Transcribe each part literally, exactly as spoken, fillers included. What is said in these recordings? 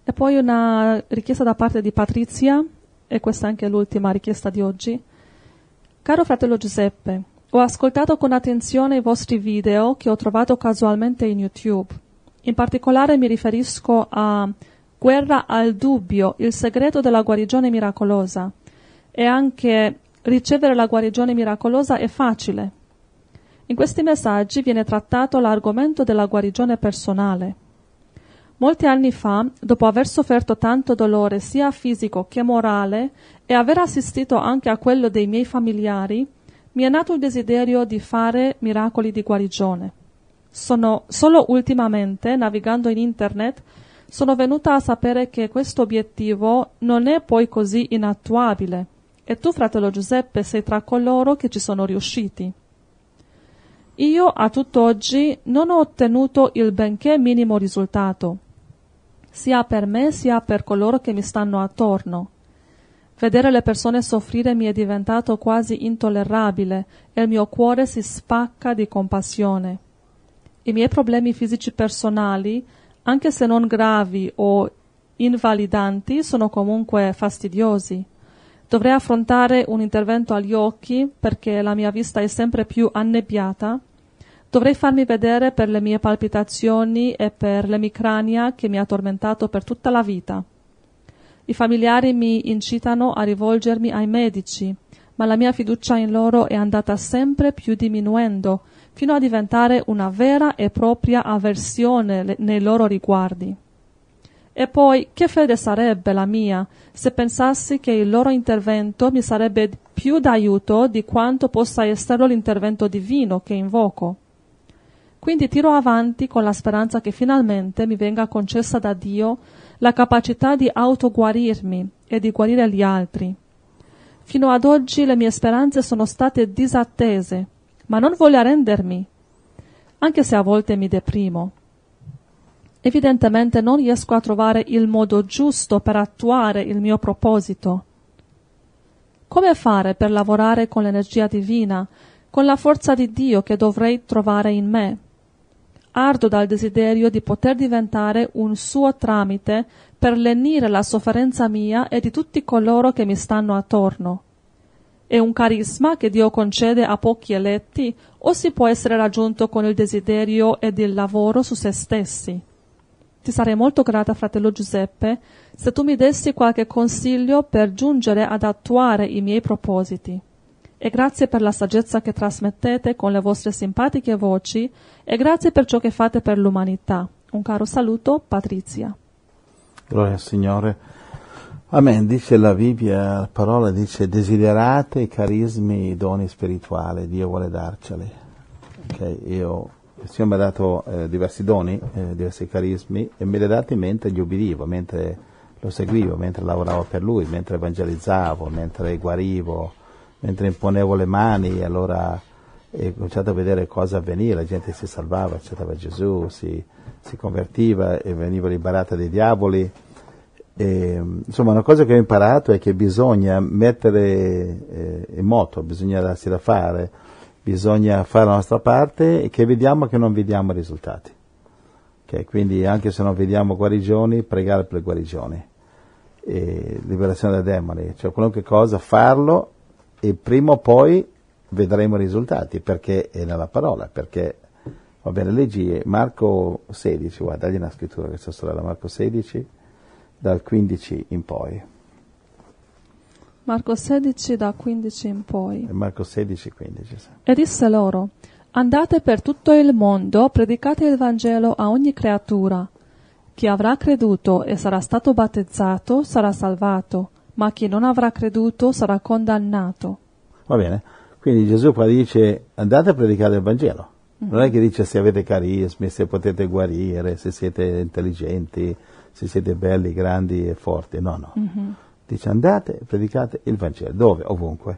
E poi una richiesta da parte di Patrizia, e questa è anche l'ultima richiesta di oggi. Caro fratello Giuseppe, ho ascoltato con attenzione i vostri video che ho trovato casualmente in YouTube. In particolare mi riferisco a Guerra al dubbio, il segreto della guarigione miracolosa, e anche ricevere la guarigione miracolosa è facile. In questi messaggi viene trattato l'argomento della guarigione personale. Molti anni fa, dopo aver sofferto tanto dolore sia fisico che morale e aver assistito anche a quello dei miei familiari, mi è nato il desiderio di fare miracoli di guarigione. Sono solo ultimamente, navigando in internet, sono venuta a sapere che questo obiettivo non è poi così inattuabile, e tu, fratello Giuseppe, sei tra coloro che ci sono riusciti. Io, a tutt'oggi, non ho ottenuto il benché minimo risultato, sia per me sia per coloro che mi stanno attorno. Vedere le persone soffrire mi è diventato quasi intollerabile e il mio cuore si spacca di compassione. I miei problemi fisici personali, anche se non gravi o invalidanti, sono comunque fastidiosi. Dovrei affrontare un intervento agli occhi perché la mia vista è sempre più annebbiata. Dovrei farmi vedere per le mie palpitazioni e per l'emicrania che mi ha tormentato per tutta la vita. I familiari mi incitano a rivolgermi ai medici, ma la mia fiducia in loro è andata sempre più diminuendo, fino a diventare una vera e propria avversione nei loro riguardi. E poi, che fede sarebbe la mia se pensassi che il loro intervento mi sarebbe più d'aiuto di quanto possa esserlo l'intervento divino che invoco? Quindi tiro avanti con la speranza che finalmente mi venga concessa da Dio la capacità di autoguarirmi e di guarire gli altri. Fino ad oggi le mie speranze sono state disattese, ma non voglio arrendermi, anche se a volte mi deprimo. Evidentemente non riesco a trovare il modo giusto per attuare il mio proposito. Come fare per lavorare con l'energia divina, con la forza di Dio che dovrei trovare in me? Ardo dal desiderio di poter diventare un suo tramite per lenire la sofferenza mia e di tutti coloro che mi stanno attorno. È un carisma che Dio concede a pochi eletti o si può essere raggiunto con il desiderio ed il lavoro su se stessi? Ti sarei molto grata, fratello Giuseppe, se tu mi dessi qualche consiglio per giungere ad attuare i miei propositi. E grazie per la saggezza che trasmettete con le vostre simpatiche voci e grazie per ciò che fate per l'umanità. Un caro saluto, Patrizia. Gloria al Signore. Amen. Dice la Bibbia, la parola dice: desiderate i carismi, i doni spirituali, Dio vuole darceli. Ok, io, il Signore mi ha dato eh, diversi doni, eh, diversi carismi, e me li ha dati mentre gli obbedivo, mentre lo seguivo, mentre lavoravo per Lui, mentre evangelizzavo, mentre guarivo, mentre imponevo le mani. Allora ho cominciato a vedere cosa avvenire, la gente si salvava, accettava Gesù, si, si convertiva e veniva liberata dai diavoli. E, insomma, una cosa che ho imparato è che bisogna mettere eh, in moto, bisogna darsi da fare, bisogna fare la nostra parte e che vediamo che non vediamo risultati. Okay? Quindi anche se non vediamo guarigioni, pregare per le guarigioni, e liberazione dai demoni, cioè qualunque cosa farlo, e prima o poi vedremo i risultati, perché è nella parola, perché va bene. Leggi Marco sedici, guarda, dagli una scrittura questa sorella, Marco sedici, dal quindici in poi. Marco sedici, da quindici in poi. Marco sedici, quindici. Sì. E disse loro: andate per tutto il mondo, predicate il Vangelo a ogni creatura. Chi avrà creduto e sarà stato battezzato sarà salvato, ma chi non avrà creduto sarà condannato. Va bene, quindi Gesù qua dice: andate a predicare il Vangelo. Mm-hmm. Non è che dice se avete carismi, se potete guarire, se siete intelligenti, se siete belli, grandi e forti. No, no. Mm-hmm. Dice: andate e predicate il Vangelo. Dove? Ovunque.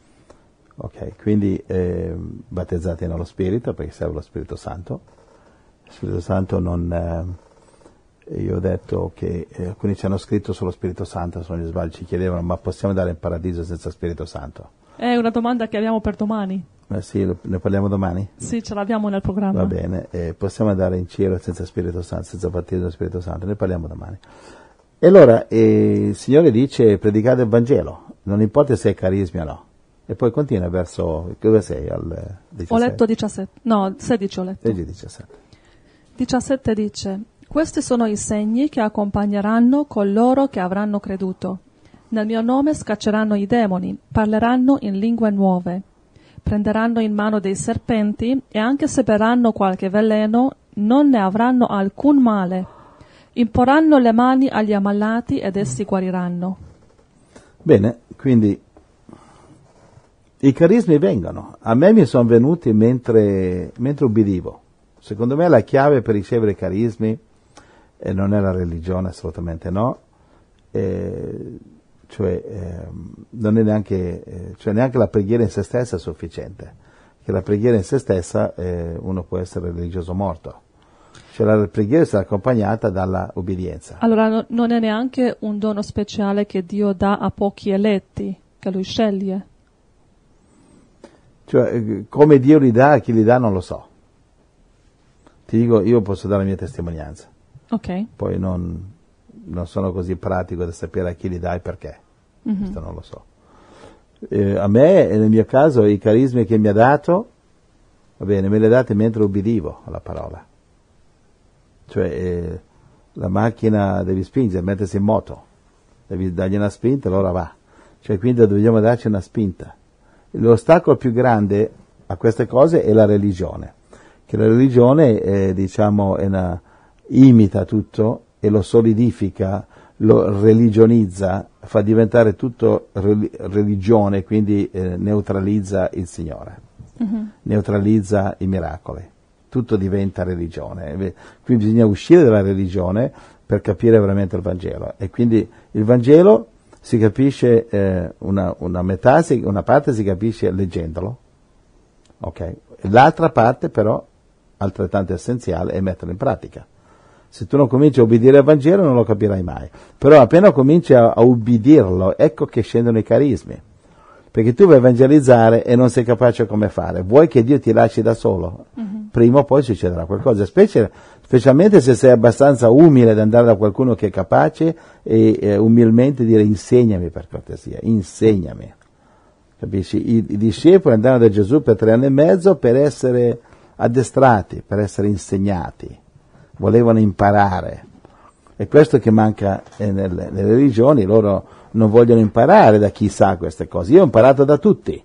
Ok, quindi eh, battezzati nello Spirito, perché serve lo Spirito Santo. Lo Spirito Santo non... Eh, io ho detto che eh, alcuni ci hanno scritto sullo Spirito Santo, se non mi sbaglio, ci chiedevano: ma possiamo andare in paradiso senza Spirito Santo? È una domanda che abbiamo per domani. Eh sì, lo, ne parliamo domani? Sì, ce l'abbiamo nel programma. Va bene, eh, possiamo andare in cielo senza Spirito Santo, senza battesimo dello Spirito Santo? Ne parliamo domani. E allora eh, il Signore dice predicate il Vangelo, non importa se è carismi o no. E poi continua verso, dove sei? Al diciassette? Ho letto diciassette, no, sedici ho letto. Leggi diciassette. diciassette dice: questi sono i segni che accompagneranno coloro che avranno creduto. Nel mio nome scacceranno i demoni, parleranno in lingue nuove, prenderanno in mano dei serpenti e anche se berranno qualche veleno non ne avranno alcun male. Imporranno le mani agli ammalati ed essi guariranno. Bene, quindi i carismi vengono. A me mi sono venuti mentre, mentre ubbidivo. Secondo me la chiave per ricevere i carismi eh, non è la religione, assolutamente no, eh, cioè eh, non è neanche, eh, cioè neanche la preghiera in se stessa è sufficiente, che la preghiera in se stessa eh, uno può essere religioso morto, cioè la preghiera sarà accompagnata dalla ubbidienza. Allora no, non è neanche un dono speciale che Dio dà a pochi eletti, che Lui sceglie. Cioè, come Dio li dà, a chi li dà non lo so. Ti dico, io posso dare la mia testimonianza. Ok. Poi non, non sono così pratico da sapere a chi li dà e perché. Mm-hmm. Questo non lo so. Eh, a me, nel mio caso, i carismi che mi ha dato, va bene, me li ha dati mentre ubbidivo alla parola. Cioè, eh, la macchina devi spingere, mettersi in moto. Devi dargli una spinta e allora va. Cioè, quindi dobbiamo darci una spinta. L'ostacolo più grande a queste cose è la religione, che la religione eh, diciamo è una, imita tutto e lo solidifica, lo religionizza, fa diventare tutto religione, quindi eh, neutralizza il Signore, uh-huh. neutralizza i miracoli, tutto diventa religione. Quindi bisogna uscire dalla religione per capire veramente il Vangelo, e quindi il Vangelo si capisce, eh, una, una metà, si, una parte si capisce leggendolo, ok? L'altra parte però, altrettanto essenziale, è metterlo in pratica. Se tu non cominci a ubbidire al Vangelo non lo capirai mai, però appena cominci a, a ubbidirlo, ecco che scendono i carismi, perché tu vuoi evangelizzare e non sei capace come fare, vuoi che Dio ti lasci da solo, uh-huh. prima o poi succederà qualcosa, specie, specialmente se sei abbastanza umile ad andare da qualcuno che è capace e eh, umilmente dire insegnami per cortesia, insegnami, capisci? I, i discepoli andavano da Gesù per tre anni e mezzo per essere addestrati, per essere insegnati, volevano imparare, e questo che manca eh, nelle, nelle religioni, loro non vogliono imparare da chi sa queste cose. Io ho imparato da tutti,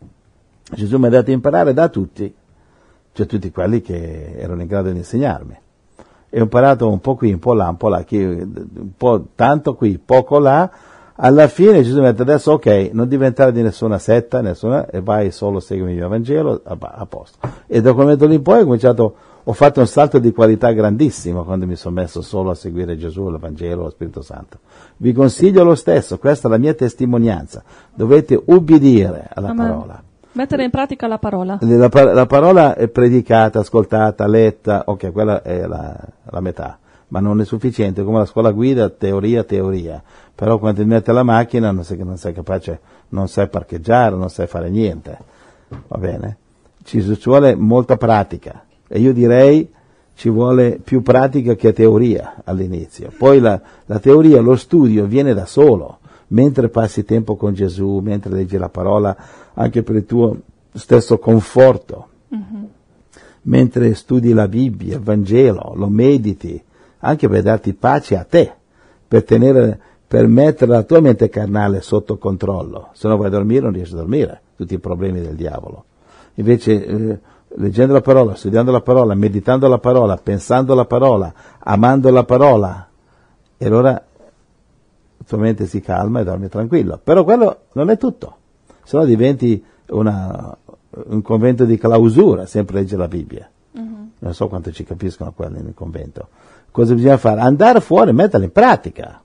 Gesù mi ha dato a imparare da tutti, cioè tutti quelli che erano in grado di insegnarmi, e ho imparato un po' qui, un po' là, un po' là, un po' tanto qui, poco là. Alla fine Gesù mi ha detto adesso ok, non diventare di nessuna setta, nessuna, e vai solo, seguimi il mio Vangelo, a, a posto. E da quel momento lì in poi ho cominciato, ho fatto un salto di qualità grandissimo quando mi sono messo solo a seguire Gesù, il Vangelo, lo Spirito Santo. Vi consiglio lo stesso, questa è la mia testimonianza, dovete ubbidire alla Amen. Parola. Mettere in pratica la parola. La, la parola è predicata, ascoltata, letta, ok, quella è la, la metà, ma non è sufficiente, come la scuola guida, teoria, teoria, però quando ti metti alla macchina non sei, non sei capace, non sai parcheggiare, non sai fare niente, va bene? Ci, ci vuole molta pratica, e io direi ci vuole più pratica che teoria all'inizio, poi la, la teoria, lo studio viene da solo, mentre passi tempo con Gesù, mentre leggi la parola, anche per il tuo stesso conforto, mm-hmm. mentre studi la Bibbia, il Vangelo, lo mediti, anche per darti pace a te, per tenere, per mettere la tua mente carnale sotto controllo, se no vai a dormire non riesci a dormire, tutti i problemi del diavolo. Invece eh, leggendo la parola, studiando la parola, meditando la parola, pensando la parola, amando la parola, e allora la tua mente si calma e dormi tranquillo. Però quello non è tutto, se no diventi una, un convento di clausura, sempre legge la Bibbia. Uh-huh. Non so quanto ci capiscono quelli nel convento. Cosa bisogna fare? Andare fuori e metterla in pratica.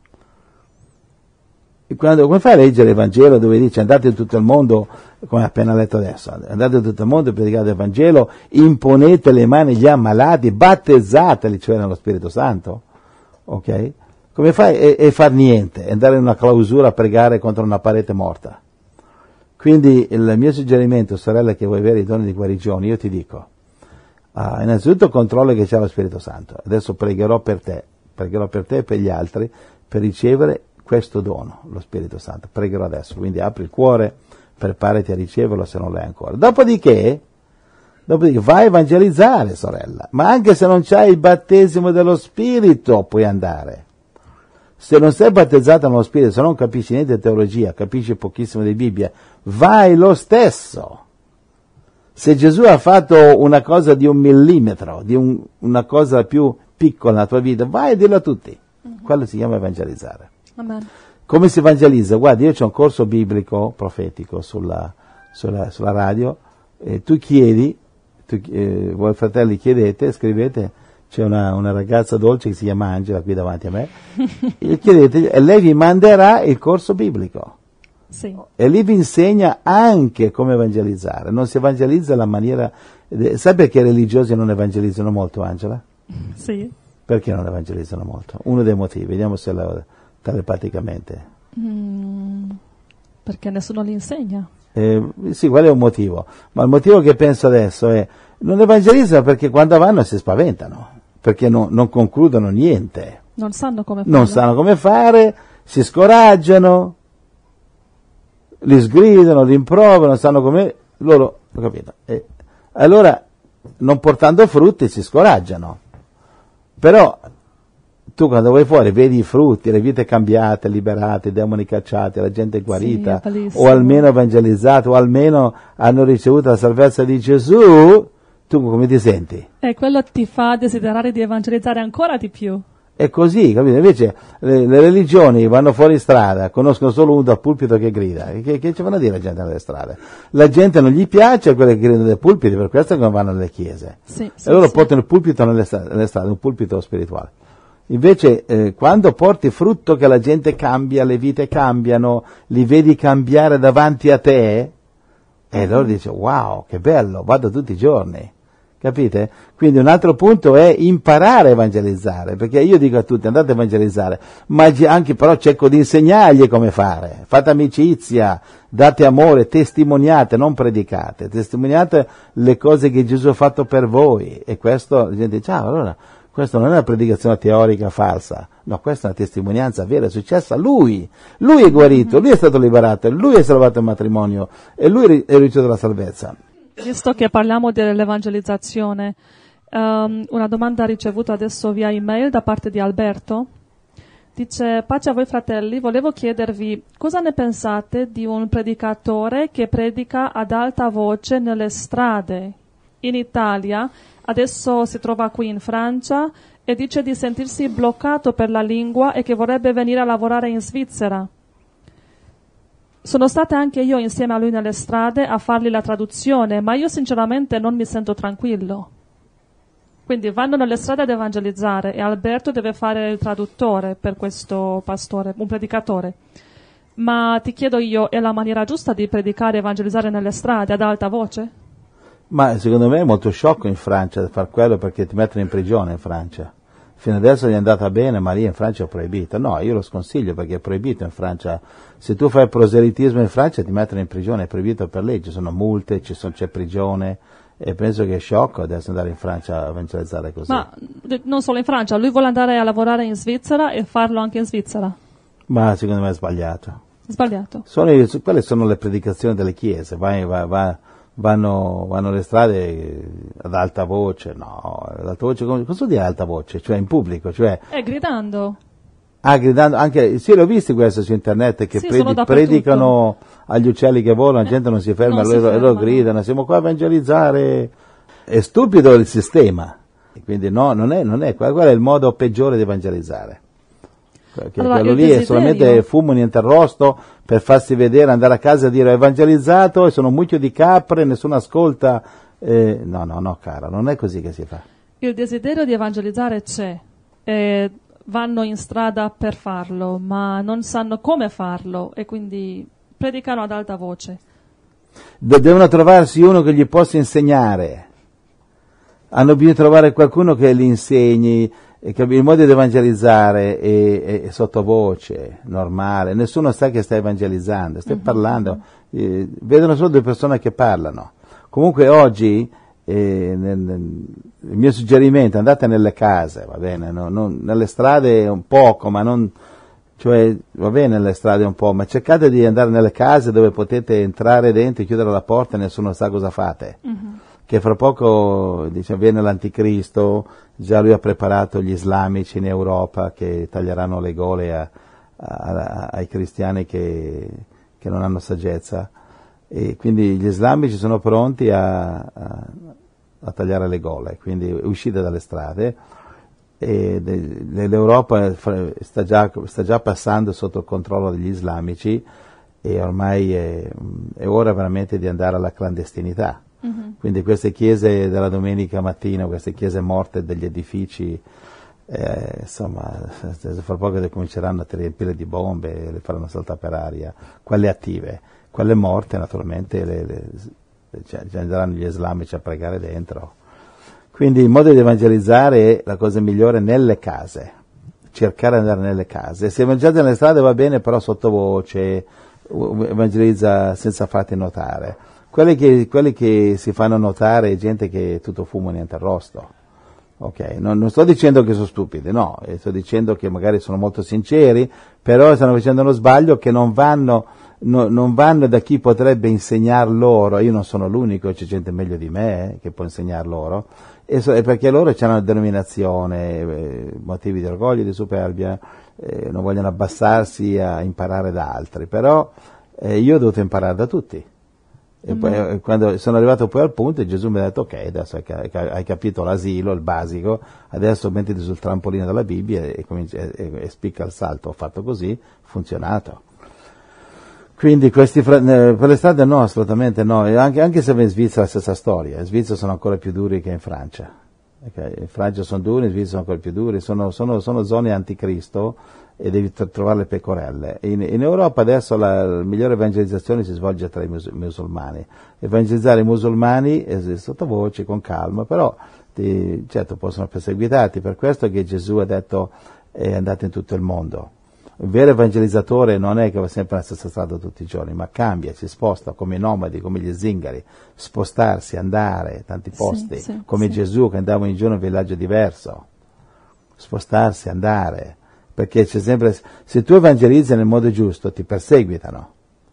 E quando, come fai a leggere il Vangelo dove dice andate in tutto il mondo, come appena letto adesso, andate in tutto il mondo e predicate il Vangelo, imponete le mani agli ammalati, battezzateli, cioè nello Spirito Santo, ok? Come fai? E, e far niente, andare in una clausura a pregare contro una parete morta. Quindi il mio suggerimento, sorella, che vuoi avere i doni di guarigione, io ti dico, ah, innanzitutto controlla che c'è lo Spirito Santo, adesso pregherò per te, pregherò per te e per gli altri, per ricevere questo dono, lo Spirito Santo. Pregherò adesso, quindi apri il cuore, preparati a riceverlo se non l'hai ancora. Dopodiché, dopodiché vai a evangelizzare, sorella, ma anche se non c'hai il battesimo dello Spirito puoi andare. Se non sei battezzato nello Spirito, se non capisci niente di teologia, capisci pochissimo di Bibbia, vai lo stesso. Se Gesù ha fatto una cosa di un millimetro, di un, una cosa più piccola nella tua vita, vai a dirlo a tutti. Uh-huh. Quello si chiama evangelizzare. Amen. Come si evangelizza? Guarda, io c'ho un corso biblico profetico sulla, sulla, sulla radio, e tu chiedi, tu, eh, voi fratelli chiedete, scrivete, c'è una, una ragazza dolce che si chiama Angela qui davanti a me, e chiedete, e lei vi manderà il corso biblico. Sì. E lì vi insegna anche come evangelizzare. Non si evangelizza alla maniera... Sai perché i religiosi non evangelizzano molto, Angela? Sì. Perché non evangelizzano molto? Uno dei motivi, vediamo se la, telepaticamente. Mm, perché nessuno li insegna. Eh, sì, qual è un motivo? Ma il motivo che penso adesso è non evangelizzano perché quando vanno si spaventano, perché no, non concludono niente. Non sanno come fare. Non sanno come fare, si scoraggiano, li sgridano, li improvano, non sanno come... Loro, ho capito. Eh, allora, non portando frutti, si scoraggiano. Però, tu quando vai fuori vedi i frutti, le vite cambiate, liberate, i demoni cacciati, la gente guarita, sì, o almeno evangelizzata, o almeno hanno ricevuto la salvezza di Gesù, tu come ti senti? E quello ti fa desiderare di evangelizzare ancora di più. È così, capito? Invece le, le religioni vanno fuori strada, conoscono solo uno dal pulpito che grida. Che, che ci vanno a dire la gente nelle strade? La gente non gli piace quelle che gridano dai pulpiti, per questo che non vanno nelle chiese. Sì, sì, e loro sì. portano il pulpito nelle strade, nelle strade, un pulpito spirituale. Invece eh, quando porti frutto che la gente cambia, le vite cambiano, li vedi cambiare davanti a te, e loro dice wow, che bello, vado tutti i giorni. Capite? Quindi un altro punto è imparare a evangelizzare, perché io dico a tutti andate a evangelizzare, ma anche però cerco di insegnargli come fare. Fate amicizia, date amore, testimoniate, non predicate, testimoniate le cose che Gesù ha fatto per voi. E questo, la gente dice, ah, allora, questa non è una predicazione teorica falsa, no, questa è una testimonianza vera, è successa a lui. Lui è guarito, lui è stato liberato, lui è salvato il matrimonio e lui è ricevuto la salvezza. Visto che parliamo dell'evangelizzazione, um, una domanda ricevuta adesso via email da parte di Alberto. Dice, pace a voi fratelli, volevo chiedervi cosa ne pensate di un predicatore che predica ad alta voce nelle strade in Italia, adesso si trova qui in Francia e dice di sentirsi bloccato per la lingua e che vorrebbe venire a lavorare in Svizzera. Sono stata anche io insieme a lui nelle strade a fargli la traduzione, ma io sinceramente non mi sento tranquillo. Quindi vanno nelle strade ad evangelizzare e Alberto deve fare il traduttore per questo pastore, un predicatore. Ma ti chiedo io, è la maniera giusta di predicare e evangelizzare nelle strade ad alta voce? Ma secondo me è molto sciocco in Francia di far quello perché ti mettono in prigione in Francia. Fino adesso gli è andata bene, ma lì in Francia è proibito. No, io lo sconsiglio perché è proibito in Francia. Se tu fai proselitismo in Francia ti mettono in prigione, è proibito per legge, ci sono multe, ci sono, c'è prigione e penso che è sciocco adesso andare in Francia a evangelizzare così. Ma non solo in Francia, lui vuole andare a lavorare in Svizzera e farlo anche in Svizzera. Ma secondo me è sbagliato. Sbagliato. Sono, quelle sono le predicazioni delle chiese, vai, vai, vai. Vanno, vanno le strade ad alta voce, no, ad alta voce, cosa vuol dire alta voce? Cioè in pubblico, cioè... Eh, gridando. Ah, gridando, anche, sì, l'ho visto questo su internet, che sì, predi, predicano agli uccelli che volano, la gente non si ferma, non loro, si ferma, loro gridano, siamo qua a evangelizzare. È stupido il sistema, quindi no, non è, non è, quello è il modo peggiore di evangelizzare. Che allora, quello lì desiderio... è solamente fumo, niente arrosto, per farsi vedere, andare a casa e dire ho evangelizzato e sono un mucchio di capre, nessuno ascolta. Eh, no, no, no, cara, non è così che si fa. Il desiderio di evangelizzare c'è, eh, vanno in strada per farlo, ma non sanno come farlo e quindi predicano ad alta voce. De- devono trovarsi uno che gli possa insegnare. Hanno bisogno di trovare qualcuno che li insegni. Il modo di evangelizzare è, è, è sottovoce, normale, nessuno sa che sta evangelizzando, stai mm-hmm. parlando, eh, vedono solo due persone che parlano. Comunque oggi eh, nel, nel, il mio suggerimento, andate nelle case, va bene, no, non, nelle strade un poco, ma non, Cioè, va bene le strade un po', ma cercate di andare nelle case dove potete entrare dentro, chiudere la porta e nessuno sa cosa fate. Mm-hmm. Che fra poco dice, viene l'anticristo, già lui ha preparato gli islamici in Europa che taglieranno le gole a, a, a, ai cristiani che, che non hanno saggezza. E quindi gli islamici sono pronti a, a, a tagliare le gole, quindi uscite dalle strade. E de, l'Europa sta già, sta già passando sotto il controllo degli islamici e ormai è, è ora veramente di andare alla clandestinità. Mm-hmm. Quindi queste chiese della domenica mattina, queste chiese morte degli edifici, eh, insomma, fra poco cominceranno a riempire di bombe e le faranno saltare per aria. Quelle attive, quelle morte naturalmente le, le, cioè, andranno gli islamici a pregare dentro. Quindi il modo di evangelizzare è la cosa migliore nelle case, cercare di andare nelle case. Se evangelizza nelle strade va bene, però sottovoce, evangelizza senza farti notare. Quelli che, quelli che si fanno notare è gente che è tutto fumo e niente arrosto. Ok, non, non sto dicendo che sono stupidi, no, sto dicendo che magari sono molto sinceri, però stanno facendo uno sbaglio che non vanno, no, non vanno da chi potrebbe insegnar loro. Io non sono l'unico, c'è gente meglio di me eh, che può insegnar loro. E so, perché loro hanno una denominazione, eh, motivi di orgoglio, di superbia, eh, non vogliono abbassarsi a imparare da altri, però eh, io ho dovuto imparare da tutti. E mm-hmm. poi, quando sono arrivato poi al punto, Gesù mi ha detto: ok, adesso hai capito l'asilo, il basico, adesso mettiti sul trampolino della Bibbia e, comincia, e, e spicca il salto. Ho fatto così, funzionato. Quindi questi per le strade no, assolutamente no, anche, anche se in Svizzera la stessa storia, in Svizzera sono ancora più duri che in Francia, okay? In Francia sono duri, in Svizzera sono ancora più duri, sono, sono, sono zone anticristo e devi t- trovare le pecorelle. In, in Europa adesso la, la migliore evangelizzazione si svolge tra i mus- musulmani, evangelizzare i musulmani è sottovoce, con calma, però ti, certo possono perseguitarti, per questo che Gesù ha detto è andato in tutto il mondo. Il vero evangelizzatore non è che va sempre nella stessa strada tutti i giorni, ma cambia, si sposta come i nomadi, come gli zingari, spostarsi, andare, tanti posti, sì, sì, come sì. Gesù che andava ogni giorno in un villaggio diverso, spostarsi, andare, perché c'è sempre, se tu evangelizzi nel modo giusto ti perseguitano,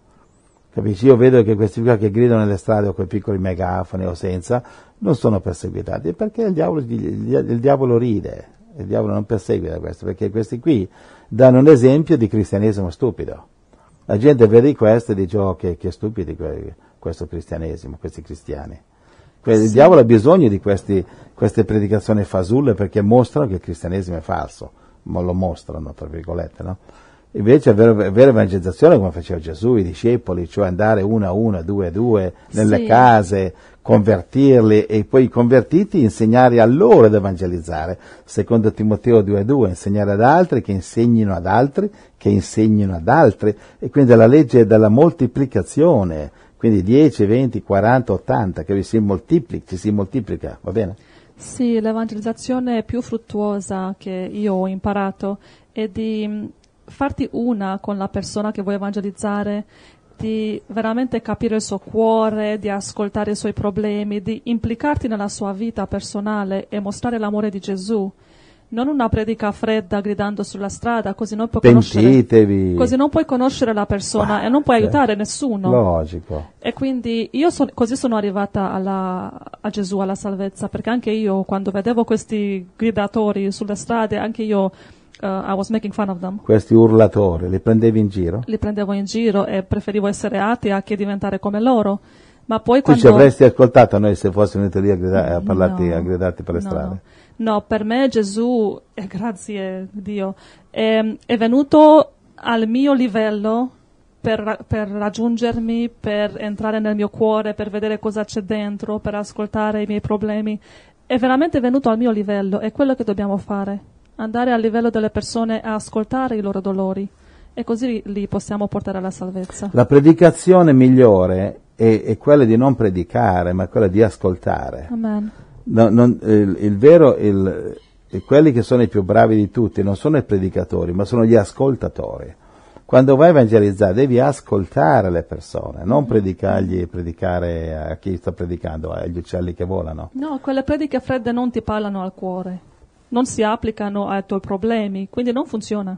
capisci? Io vedo che questi qua che gridano nelle strade o con i piccoli megafoni o senza, non sono perseguitati, perché il diavolo, il, il diavolo ride. Il diavolo non perseguita questo, perché questi qui danno un esempio di cristianesimo stupido. La gente vede questo e dice: oh, che, che stupidi questo cristianesimo, questi cristiani. Il sì. diavolo ha bisogno di questi, queste predicazioni fasulle perché mostrano che il cristianesimo è falso, ma lo mostrano, tra virgolette, no? Invece vera, vera evangelizzazione come faceva Gesù, i discepoli, cioè andare uno a uno, due a due, nelle sì. case, convertirli e poi i convertiti insegnare a loro ad evangelizzare. Secondo Timoteo due a due, insegnare ad altri che insegnino ad altri, che insegnino ad altri, e quindi la legge della moltiplicazione, quindi dieci, venti, quaranta, ottanta, che si moltiplica, ci si moltiplica, va bene? Sì, l'evangelizzazione più fruttuosa che io ho imparato è di farti una con la persona che vuoi evangelizzare, di veramente capire il suo cuore, di ascoltare i suoi problemi, di implicarti nella sua vita personale e mostrare l'amore di Gesù. Non una predica fredda gridando sulla strada, così non puoi conoscere, così non puoi conoscere la persona bah, e non puoi aiutare nessuno. Logico. E quindi io son, così sono arrivata alla, a Gesù, alla salvezza, perché anche io quando vedevo questi gridatori sulle strade, anche io Uh, I was making fun of them. Questi urlatori, li prendevi in giro? Li prendevo in giro e preferivo essere atea che diventare come loro. Ma poi tu quando... ci avresti ascoltato noi se fossimo venuti lì a, grida- a parlarti, no, a gridarti per le no, strade? No, per me Gesù, eh, grazie Dio, è, è venuto al mio livello per, per raggiungermi, per entrare nel mio cuore, per vedere cosa c'è dentro, per ascoltare i miei problemi. È veramente venuto al mio livello, è quello che dobbiamo fare. Andare al livello delle persone a ascoltare i loro dolori e così li possiamo portare alla salvezza. La predicazione migliore è, è quella di non predicare, ma quella di ascoltare. Amen. No, non, il, il vero, il, quelli che sono i più bravi di tutti non sono i predicatori, ma sono gli ascoltatori. Quando vai a evangelizzare devi ascoltare le persone, non predicargli, predicare a chi sta predicando, agli uccelli che volano. No, quelle prediche fredde non ti parlano al cuore. Non si applicano ai tuoi problemi, quindi non funziona.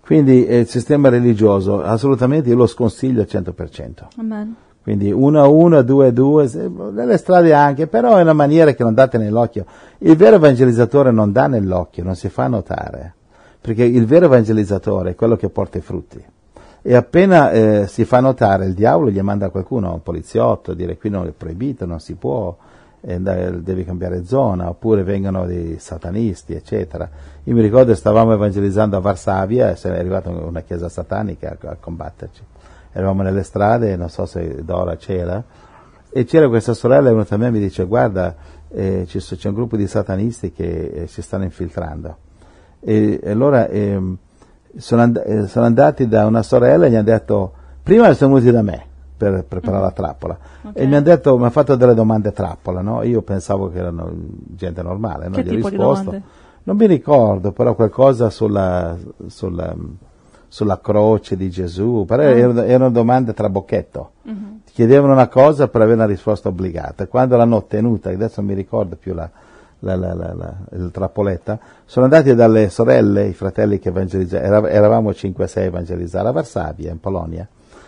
Quindi eh, il sistema religioso, assolutamente io lo sconsiglio al cento per cento. Amen. Quindi uno a uno, due a due, nelle strade anche, però è una maniera che non date nell'occhio. Il vero evangelizzatore non dà nell'occhio, non si fa notare, perché il vero evangelizzatore è quello che porta i frutti. E appena eh, si fa notare, il diavolo gli manda qualcuno, un poliziotto, a dire qui non è proibito, non si può, eh, devi cambiare zona, oppure vengono dei satanisti, eccetera. Io mi ricordo stavamo evangelizzando a Varsavia e è arrivata una chiesa satanica a, a combatterci. Eravamo nelle strade, non so se Dora c'era, e c'era questa sorella, è venuta a me e mi dice guarda, eh, c'è un gruppo di satanisti che eh, si stanno infiltrando. E, e allora eh, sono, and- eh, sono andati da una sorella e gli hanno detto, prima sono venuti da me per preparare mm-hmm. la trappola, okay. E mi hanno detto, mi hanno fatto delle domande trappola, no? Io pensavo che erano gente normale, no? Che Gli ho tipo risposto, di domande? Non mi ricordo, però qualcosa sulla... sulla sulla croce di Gesù, però ah. erano, erano domande trabocchetto, uh-huh. ti chiedevano una cosa per avere una risposta obbligata, quando l'hanno ottenuta, adesso non mi ricordo più la, la, la, la, la, il trappoletta, sono andati dalle sorelle, i fratelli che evangelizzavano, eravamo cinque sei a evangelizzare a Varsavia, in Polonia,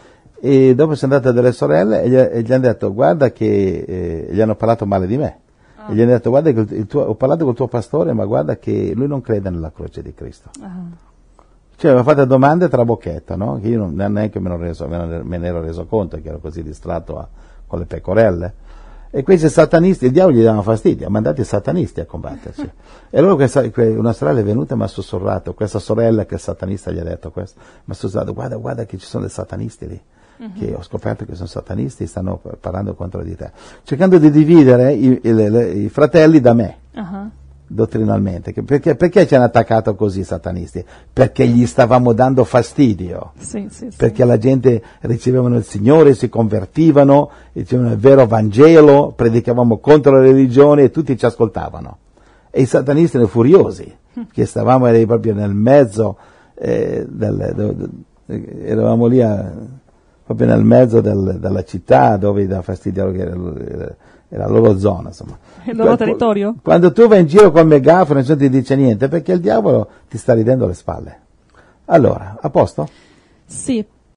e dopo sono andate dalle sorelle e gli, e gli hanno detto guarda che, eh, gli hanno parlato male di me, ah. e gli hanno detto guarda che il tuo, ho parlato col tuo pastore, ma guarda che lui non crede nella croce di Cristo. Ah. Cioè, mi ha fatto domande trabocchetto, no? Che io non, neanche me, reso, me ne ero reso conto, che ero così distratto a, con le pecorelle. E questi satanisti, il diavolo gli davano fastidio, ha mandato i satanisti a combatterci. E allora questa, una sorella è venuta e mi ha sussurrato, questa sorella che il satanista gli ha detto questo, mi ha sussurrato, guarda, guarda che ci sono dei satanisti lì, uh-huh. che ho scoperto che sono satanisti, stanno parlando contro di te. Cercando di dividere i, i, le, i fratelli da me. Uh-huh. Dottrinalmente, perché, perché ci hanno attaccato così i satanisti? Perché gli stavamo dando fastidio, sì, sì, sì. Perché la gente ricevevano il Signore, si convertivano, dicevano il vero Vangelo, predicavamo contro la religione e tutti ci ascoltavano. E i satanisti erano furiosi, mm. che stavamo proprio nel mezzo, eh, del, do, do, eravamo lì a, proprio nel mezzo del, della città dove dava fastidio che era, era la loro zona, insomma. Il loro territorio? Quando tu vai in giro col megafono e nessuno ti dice niente, perché il diavolo ti sta ridendo le spalle. Allora, a posto? Sì,